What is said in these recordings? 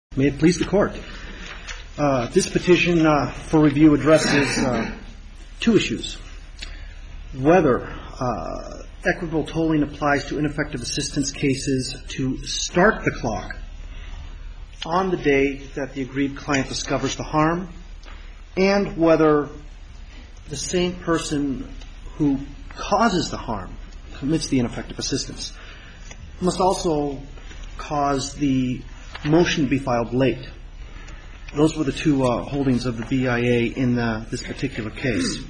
May it please the Court. This petition for review addresses two issues. Whether equitable tolling applies to ineffective assistance cases to start the clock on the day that the aggrieved client discovers the harm, and whether the same person who causes the harm, commits the ineffective assistance, must also cause the motion to be filed late. Those were the two holdings of the BIA in this particular case.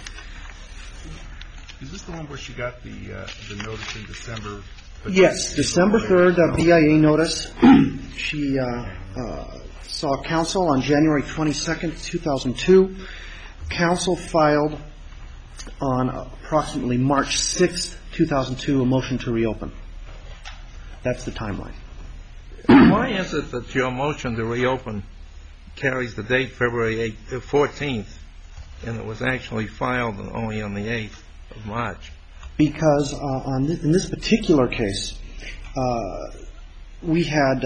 Is this the one where she got the notice in December? Yes, December 3rd, BIA notice. She saw counsel on January 22nd, 2002. Counsel filed on approximately March 6th, 2002, a motion to reopen. That's the timeline. Why is it that your motion to reopen carries the date February 14th, and it was actually filed only on the 8th of March? Because in this particular case, we had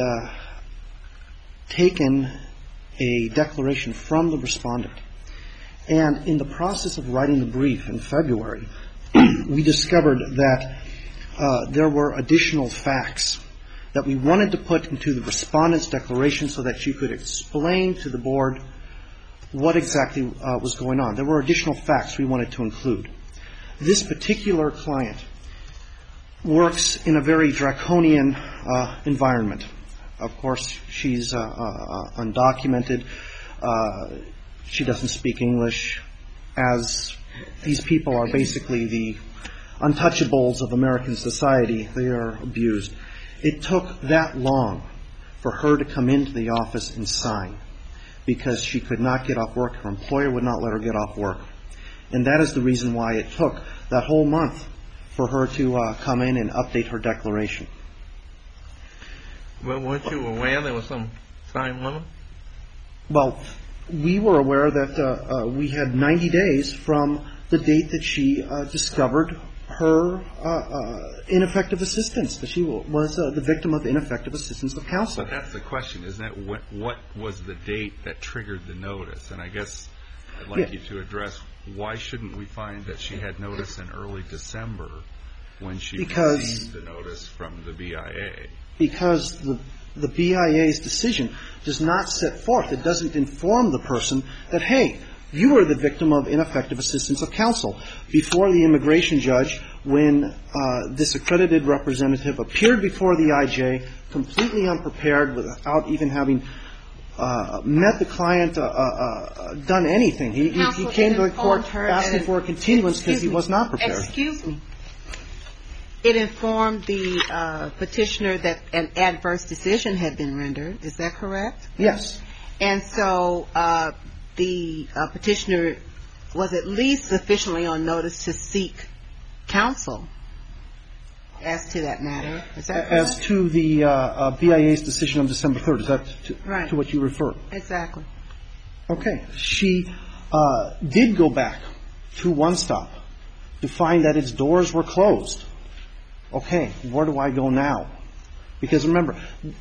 taken a declaration from the respondent. And in the process of writing the brief in February, we discovered that there were additional facts that we wanted to put into the respondent's declaration so that she could explain to the board what exactly was going on. There were additional facts we wanted to include. This particular client works in a very draconian environment. Of course, she's undocumented. She doesn't speak English. As these people are basically the untouchables of American society, they are abused. It took that long for her to come into the office and sign because she could not get off work. Her employer would not let her get off work. And that is the reason why it took that whole month for her to come in and update her declaration. Well, weren't you aware there was some time limit? Well, we were aware that we had 90 days from the date that she discovered her ineffective assistance, that she was the victim of ineffective assistance of counsel. But that's the question, isn't it? What was the date that triggered the notice? And I guess I'd like you to address why shouldn't we find that she had notice in early December when she received the notice from the BIA? Because the BIA's decision does not set forth, it doesn't inform the person that, hey, you are the victim of ineffective assistance of counsel. Before the immigration judge, when this accredited representative appeared before the IJ, completely unprepared, without even having met the client, done anything. He came to the court asking for a continuance because he was not prepared. Excuse me. It informed the petitioner that an adverse decision had been rendered. Is that correct? Yes. And so the petitioner was at least sufficiently on notice to seek counsel as to that matter. Is that correct? As to the BIA's decision on December 3rd. Is that to what you refer? Exactly. Okay. She did go back to One Stop to find that its doors were closed. Okay, where do I go now? Because remember,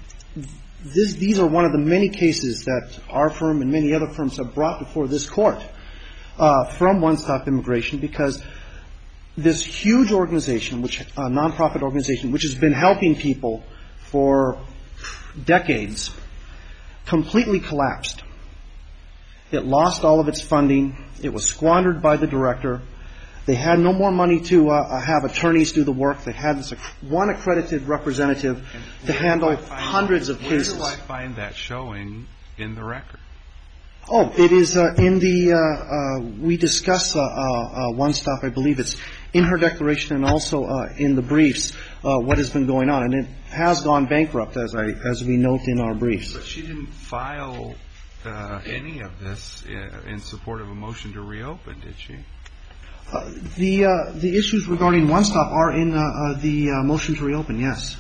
these are one of the many cases that our firm and many other firms have brought before this court from One Stop Immigration, because this huge organization, a nonprofit organization, which has been helping people for decades, completely collapsed. It lost all of its funding. It was squandered by the director. They had no more money to have attorneys do the work. They had this one accredited representative to handle hundreds of cases. Where do I find that showing in the record? Oh, it is in the we discuss One Stop. I believe it's in her declaration and also in the briefs what has been going on, and it has gone bankrupt as we note in our briefs. But she didn't file any of this in support of a motion to reopen, did she? The issues regarding One Stop are in the motion to reopen, yes.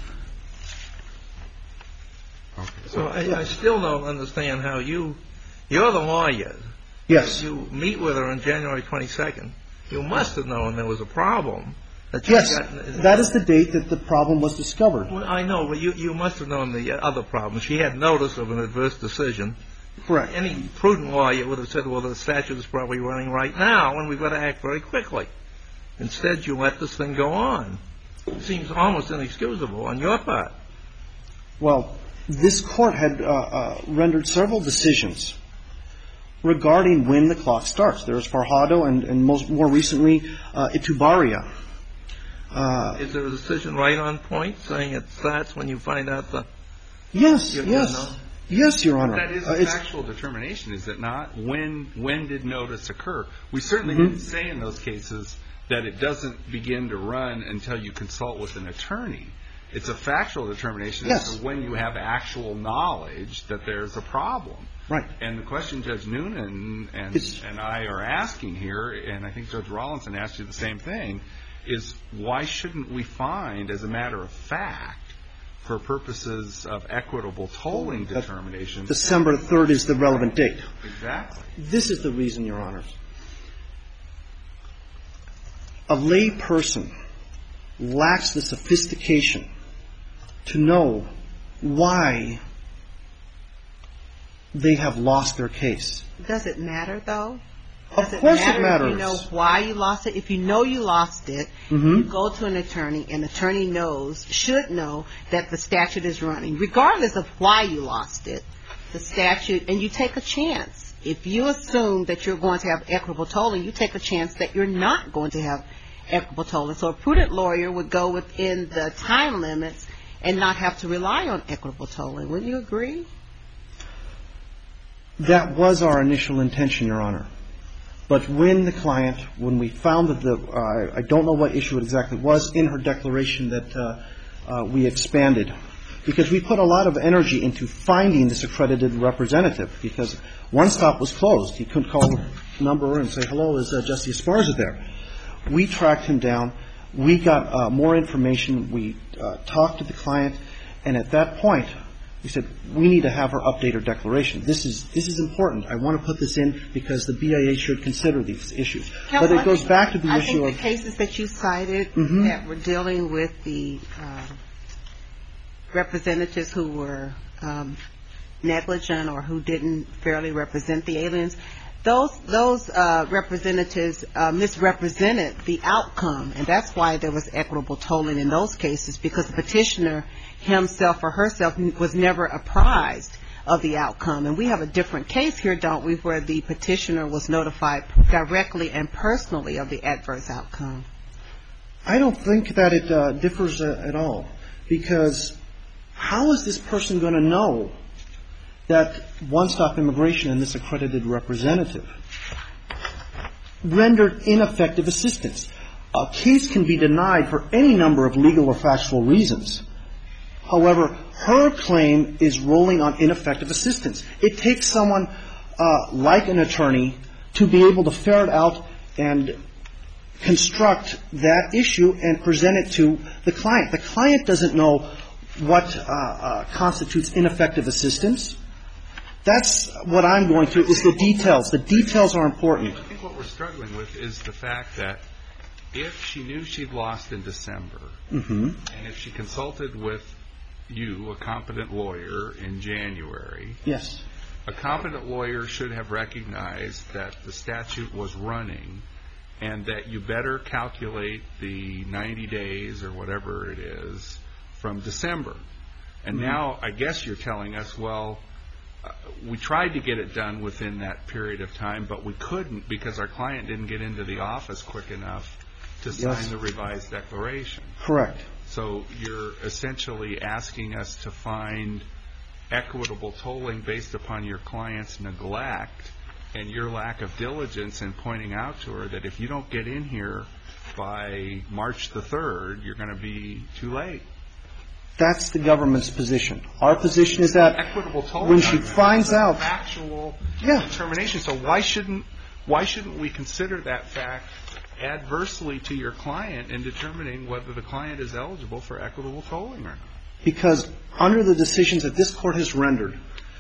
Okay. So I still don't understand how you're the lawyer. Yes. You meet with her on January 22nd. You must have known there was a problem Yes, that is the date that the problem was discovered. Well, I know, but you must have known the other problem. She had notice of an adverse decision. Correct. Any prudent lawyer would have said, well, the statute is probably running right now, and we've got to act very quickly. Instead, you let this thing go on. It seems almost inexcusable on your part. Well, this Court had rendered several decisions regarding when the clock starts. There is Farhado and more recently Itubaria. Is there a decision right on point saying it starts when you find out the... Yes, yes. Yes, Your Honor. That is a factual determination, is it not? When did notice occur? We certainly didn't say in those cases that it doesn't begin to run until you consult with an attorney. It's a factual determination as to when you have actual knowledge that there's a problem. Right. And the question Judge Noonan and I are asking here, and I think Judge Rawlinson asked you the same thing, is why shouldn't we find, as a matter of fact, for purposes of equitable tolling determination... December 3rd is the relevant date. Exactly. This is the reason, Your Honors. A lay person lacks the sophistication to know why they have lost their case. Does it matter, though? Of course it matters. If you know why you lost it, if you know you lost it, you go to an attorney, and the attorney should know that the statute is running, regardless of why you lost it. The statute, and you take a chance. If you assume that you're going to have equitable tolling, you take a chance that you're not going to have equitable tolling. So a prudent lawyer would go within the time limits and not have to rely on equitable tolling. Wouldn't you agree? That was our initial intention, Your Honor. But when we found that I don't know what issue it exactly was in her declaration that we expanded, because we put a lot of energy into finding this accredited representative, because One Stop was closed. He couldn't call the number and say, hello, is Jesse Esparza there? We tracked him down. We got more information. We talked to the client. And at that point, we said, we need to have her update her declaration. This is important. I want to put this in because the BIA should consider these issues. Counsel, but it goes back to the issue of... I think the cases that you cited that were dealing with the representatives who were negligent or who didn't fairly represent the aliens, those representatives misrepresented the outcome, and that's why there was equitable tolling in those cases, because the petitioner himself or herself was never apprised of the outcome. And we have a different case here, don't we, where the petitioner was notified directly and personally of the adverse outcome. I don't think that it differs at all, because how is this person going to know that One Stop Immigration and this accredited representative rendered ineffective assistance? A case can be denied for any number of legal or factual reasons. However, her claim is rolling on ineffective assistance. It takes someone like an attorney to be able to ferret out and construct that issue and present it to the client. The client doesn't know what constitutes ineffective assistance. That's what I'm going to, is the details. The details are important. I think what we're struggling with is the fact that if she knew she'd lost in December, and if she consulted with you, a competent lawyer, in January, yes, a competent lawyer should have recognized that the statute was running and that you better calculate the 90 days or whatever it is from December. And now I guess you're telling us, well, we tried to get it done within that period of time, but we couldn't because our client didn't get into the office quick enough to sign the revised declaration. Correct. So you're essentially asking us to find equitable tolling based upon your client's neglect and your lack of diligence in pointing out to her that if you don't get in here by March the 3rd, you're going to be too late. That's the government's position. Our position is that equitable tolling when she finds out factual determination. So why shouldn't we consider that fact adversely to your client in determining whether the client is eligible for equitable tolling or not? Because under the decisions that this Court has rendered,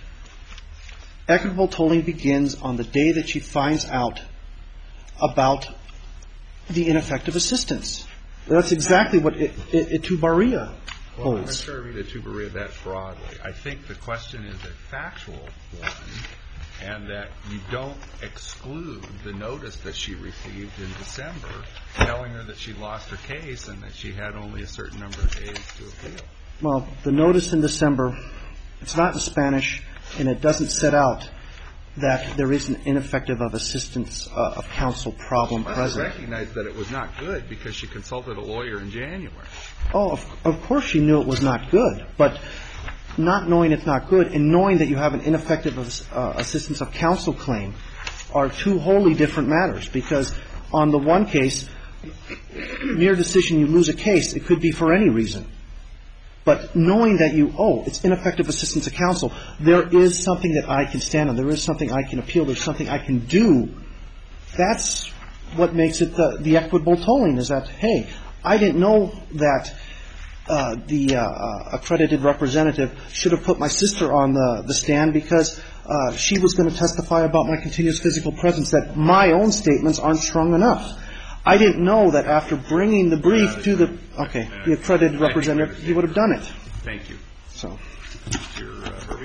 equitable tolling begins on the day that she finds out about the ineffective assistance. That's exactly what Echevarria holds. Well, I'm not sure I read Echevarria that broadly. I think the question is a factual one, and that you don't exclude the notice that she received in December telling her that she lost her case and that she had only a certain number of days to appeal. Well, the notice in December, it's not in Spanish, and it doesn't set out that there is an ineffective of assistance of counsel problem present. She must have recognized that it was not good because she consulted a lawyer in January. Oh, of course she knew it was not good, but not knowing it's not good and knowing that you have an ineffective assistance of counsel claim are two wholly different matters, because on the one case, mere decision you lose a case, it could be for any reason. But knowing that it's ineffective assistance of counsel, there is something that I can stand on, there is something I can appeal, there's something I can do, that's what makes it the equitable tolling, is that, hey, I didn't know that the accredited representative should have put my sister on the stand because she was going to testify about my continuous physical presence, that my own statements aren't strong enough. I didn't know that after bringing the brief to the accredited representative, he would have done it. Thank you. So, Mr. Hervey.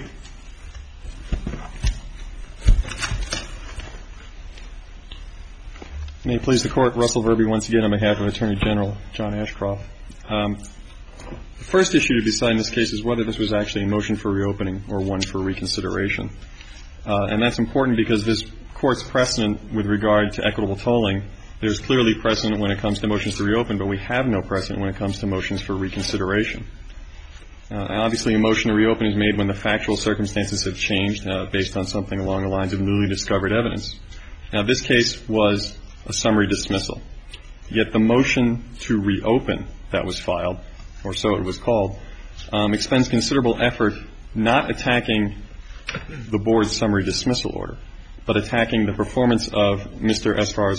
May it please the Court, Russell Verby once again on behalf of Attorney General John Ashcroft. The first issue to decide in this case is whether this was actually a motion for reopening or one for reconsideration. And that's important because this Court's precedent with regard to equitable tolling, there's clearly precedent when it comes to motions to reopen, but we have no precedent when it comes to motions for reconsideration. Obviously, a motion to reopen is made when the factual circumstances have changed based on something along the lines of newly discovered evidence. Now, this case was a summary dismissal. Yet the motion to reopen that was filed, or so it was called, expends considerable effort not attacking the Board's summary dismissal order, but attacking the performance of Mr.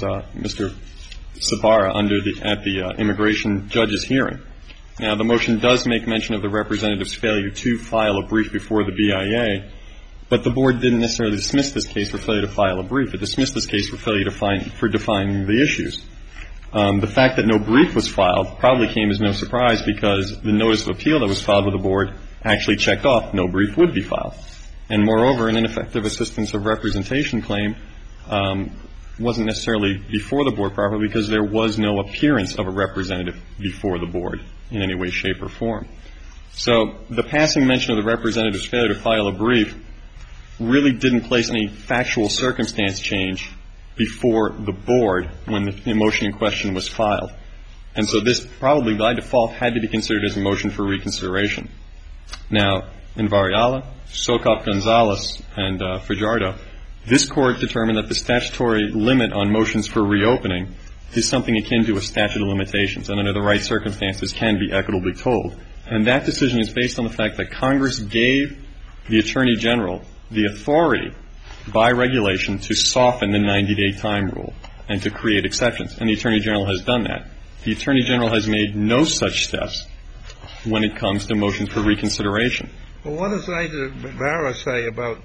Sabara at the immigration judge's hearing. Now, the motion does make mention of the representative's failure to file a brief before the BIA, but the Board didn't necessarily dismiss this case for failure to file a brief. It dismissed this case for failure for defining the issues. The fact that no brief was filed probably came as no surprise because the notice of appeal that was filed with the Board actually checked off no brief would be filed. And moreover, an ineffective assistance of representation claim wasn't necessarily before the Board properly because there was no appearance of a representative before the Board in any way, shape, or form. So the passing mention of the representative's failure to file a brief really didn't place any factual circumstance change before the Board when the motion in question was filed. And so this probably by default had to be considered as a motion for reconsideration. Now, in Varela, Socop Gonzalez, and Fajardo, this Court determined that the statutory limit on motions for reopening is something akin to a statute of limitations and under the right circumstances can be equitably tolled. And that decision is based on the fact that Congress gave the Attorney General the authority by regulation to soften the 90-day time rule and to create exceptions. And the Attorney General has done that. The Attorney General has made no such steps when it comes to motions for reconsideration. Well, what does Ida Barra say about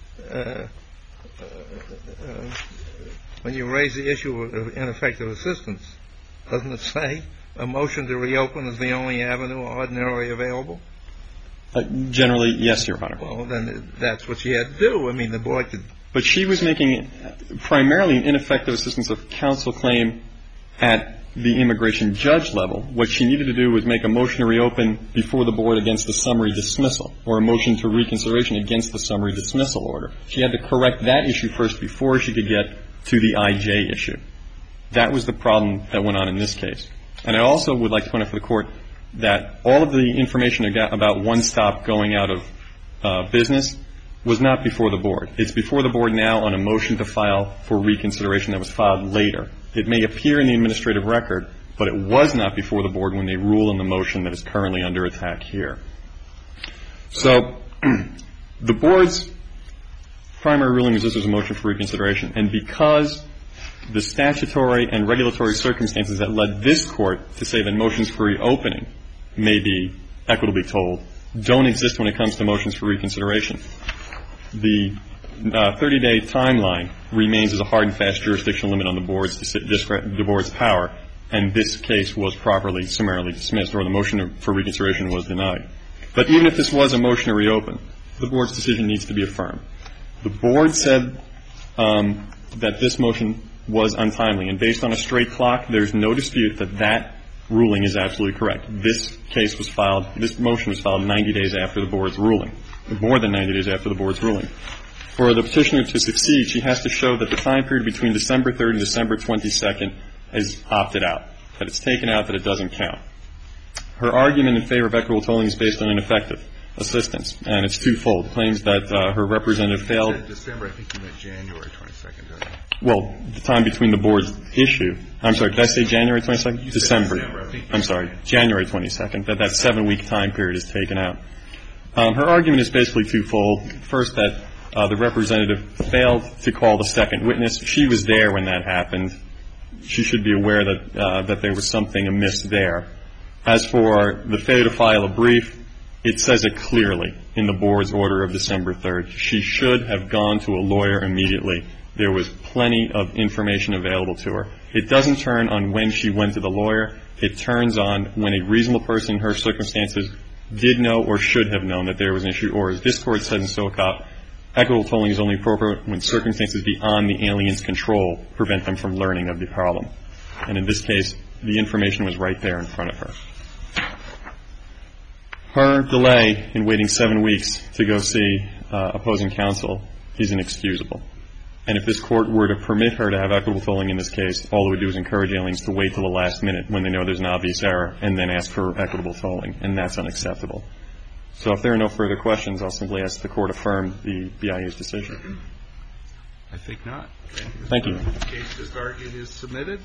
when you raise the issue of ineffective assistance? Doesn't it say a motion to reopen is the only avenue ordinarily available? Generally, yes, Your Honor. Well, then that's what she had to do. I mean, the Board could. But she was making primarily an ineffective assistance of counsel claim at the immigration judge level. What she needed to do was make a motion to reopen before the Board against the summary dismissal or a motion to reconsideration against the summary dismissal order. She had to correct that issue first before she could get to the IJ issue. That was the problem that went on in this case. And I also would like to point out for the Court that all of the information about one stop going out of business was not before the Board. It's before the Board now on a motion to file for reconsideration that was filed later. It may appear in the administrative record, but it was not before the Board when they rule on the motion that is currently under attack here. So the Board's primary ruling is this was a motion for reconsideration. And because the statutory and regulatory circumstances that led this Court to say that motions for reopening may be equitably tolled don't exist when it comes to motions for reconsideration, the 30-day timeline remains as a hard and fast jurisdictional limit on the Board's power and this case was properly summarily dismissed, or the motion for reconsideration was denied. But even if this was a motion to reopen, the Board's decision needs to be affirmed. The Board said that this motion was untimely, and based on a straight clock, there's no dispute that that ruling is absolutely correct. This motion was filed 90 days after the Board's ruling, more than 90 days after the Board's ruling. For the petitioner to succeed, she has to show that the time period between December 3rd and December 22nd is opted out, that it's taken out, that it doesn't count. Her argument in favor of equitable tolling is based on ineffective assistance, and it's twofold. It claims that her representative failed. You said December, I think you meant January 22nd, doesn't it? Well, the time between the Board's issue. I'm sorry, did I say January 22nd? December. I'm sorry, January 22nd, that 7-week time period is taken out. Her argument is basically twofold. First, that the representative failed to call the second witness. She was there when that happened. She should be aware that there was something amiss there. As for the failure to file a brief, it says it clearly in the Board's order of December 3rd. She should have gone to a lawyer immediately. There was plenty of information available to her. It doesn't turn on when she went to the lawyer. It turns on when a reasonable person in her circumstances did know or should have known that there was an issue, or as this Court said in SOCOP, equitable tolling is only appropriate when circumstances beyond the alien's control prevent them from learning of the problem. And in this case, the information was right there in front of her. Her delay in waiting 7 weeks to go see opposing counsel is inexcusable. And if this Court were to permit her to have equitable tolling in this case, all it would do is encourage aliens to wait till the last minute when they know there's an obvious error and then ask for equitable tolling, and that's unacceptable. So if there are no further questions, I'll simply ask the Court affirm the BIA's decision. I think not. Thank you. The case just argued is submitted.